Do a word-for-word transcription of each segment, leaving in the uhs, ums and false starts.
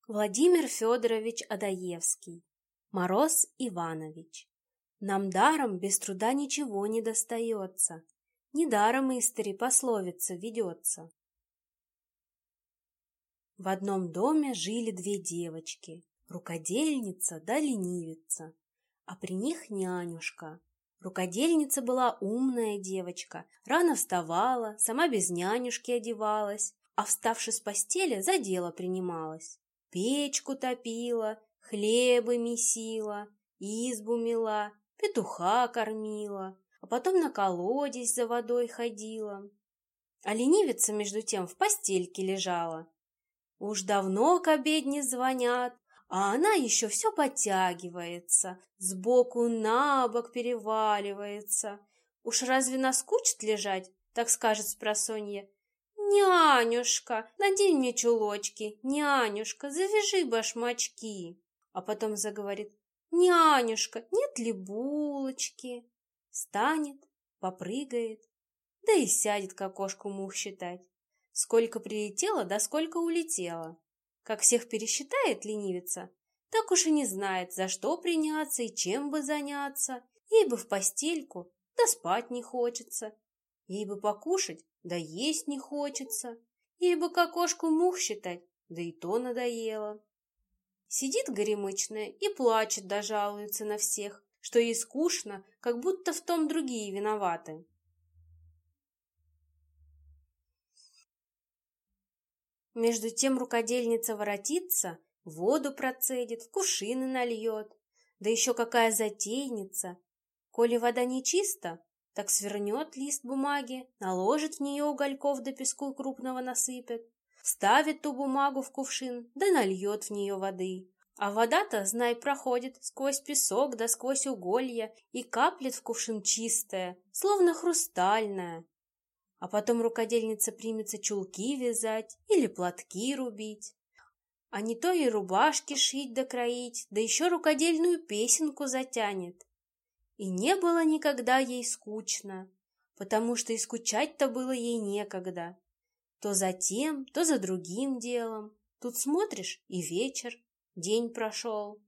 Владимир Федорович Адаевский. Мороз Иванович. Нам даром без труда ничего не достается, недаром истори пословица ведется. В одном доме жили две девочки, рукодельница да ленивица, а при них нянюшка. Рукодельница была умная девочка, рано вставала, сама без нянюшки одевалась, а вставши с постели, за дело принималась. Печку топила, хлебы месила, избу мела, петуха кормила, а потом на колодезь за водой ходила. А ленивица, между тем, в постельке лежала. Уж давно к обедне звонят, а она еще все подтягивается, сбоку на бок переваливается. Уж разве наскучит лежать, так скажет спросонья: «Нянюшка, надень мне чулочки, нянюшка, завяжи башмачки». А потом заговорит: «Нянюшка, нет ли булочки?» Встанет, попрыгает, да и сядет к окошку мух считать. Сколько прилетело, да сколько улетело. Как всех пересчитает ленивица, так уж и не знает, за что приняться и чем бы заняться. Ей бы в постельку, да спать не хочется. Ей бы покушать, да есть не хочется. Ей бы к окошку мух считать, да и то надоело. Сидит горемычная и плачет да жалуется на всех, что ей скучно, как будто в том другие виноваты. Между тем рукодельница воротится, воду процедит, в кувшины нальет. Да еще какая затейница! Коли вода нечиста, так свернет лист бумаги, наложит в нее угольков да песку крупного насыпет, вставит ту бумагу в кувшин, да нальет в нее воды. А вода-то, знай, проходит сквозь песок да сквозь уголья и каплет в кувшин чистая, словно хрустальная. А потом рукодельница примется чулки вязать или платки рубить, а не то и рубашки шить да кроить, да еще рукодельную песенку затянет. И не было никогда ей скучно, потому что и скучать-то было ей некогда. То за тем, то за другим делом. Тут смотришь, и вечер, день прошел.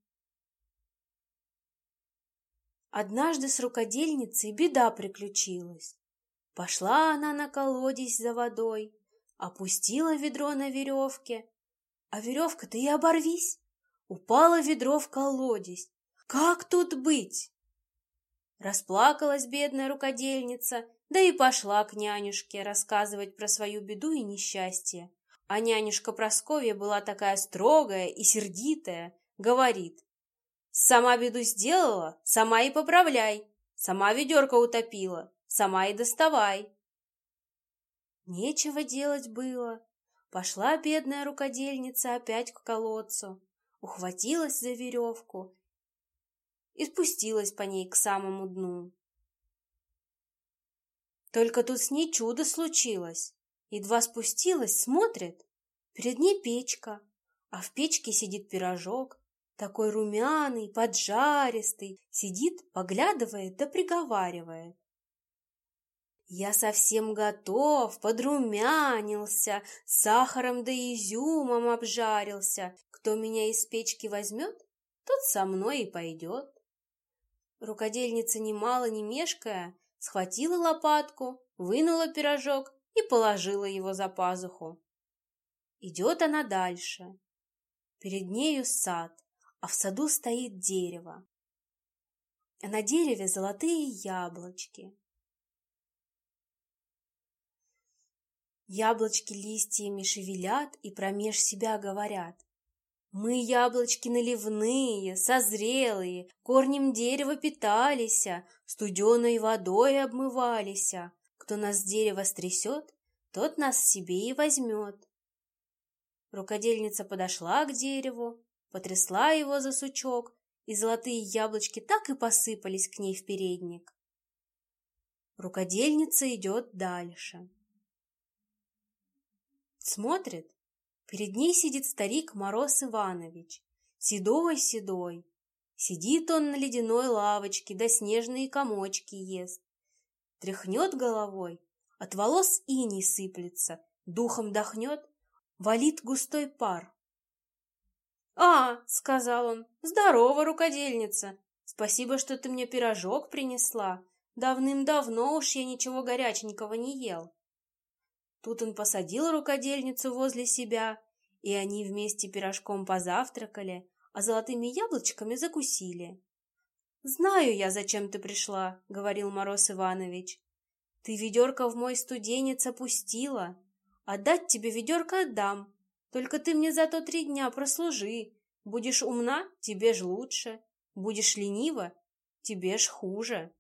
Однажды с рукодельницей беда приключилась. Пошла она на колодезь за водой, опустила ведро на веревке, а веревка-то и оборвись. Упало ведро в колодезь. Как тут быть? Расплакалась бедная рукодельница, да и пошла к нянюшке рассказывать про свою беду и несчастье. А нянюшка Прасковья была такая строгая и сердитая, говорит: «Сама беду сделала, сама и поправляй, сама ведерко утопила, сама и доставай». Нечего делать было. Пошла бедная рукодельница опять к колодцу, ухватилась за веревку и спустилась по ней к самому дну. Только тут с ней чудо случилось. Едва спустилась, смотрит, перед ней печка, а в печке сидит пирожок, такой румяный, поджаристый, сидит, поглядывает да приговаривает: «Я совсем готов, подрумянился, сахаром да изюмом обжарился. Кто меня из печки возьмет, тот со мной и пойдет». Рукодельница, немало не мешкая, схватила лопатку, вынула пирожок и положила его за пазуху. Идет она дальше. Перед нею сад, а в саду стоит дерево. А на дереве золотые яблочки. Яблочки листьями шевелят и промеж себя говорят: «Мы, яблочки наливные, созрелые, корнем дерева питалися, студеной водой обмывалися. Кто нас с дерева стрясет, тот нас себе и возьмет». Рукодельница подошла к дереву, потрясла его за сучок, и золотые яблочки так и посыпались к ней в передник. Рукодельница идет дальше. Смотрит, перед ней сидит старик Мороз Иванович, седой-седой. Сидит он на ледяной лавочке, да снежные комочки ест. Тряхнет головой, от волос иней сыплется, духом дохнет, валит густой пар. «А, — сказал он, — здорово, рукодельница! Спасибо, что ты мне пирожок принесла. Давным-давно уж я ничего горяченького не ел». Тут он посадил рукодельницу возле себя, и они вместе пирожком позавтракали, а золотыми яблочками закусили. «Знаю я, зачем ты пришла, — говорил Мороз Иванович. Ты ведерко в мой студенец опустила. Отдать тебе ведерко отдам, только ты мне зато три дня прослужи. Будешь умна — тебе ж лучше, будешь ленива — тебе ж хуже».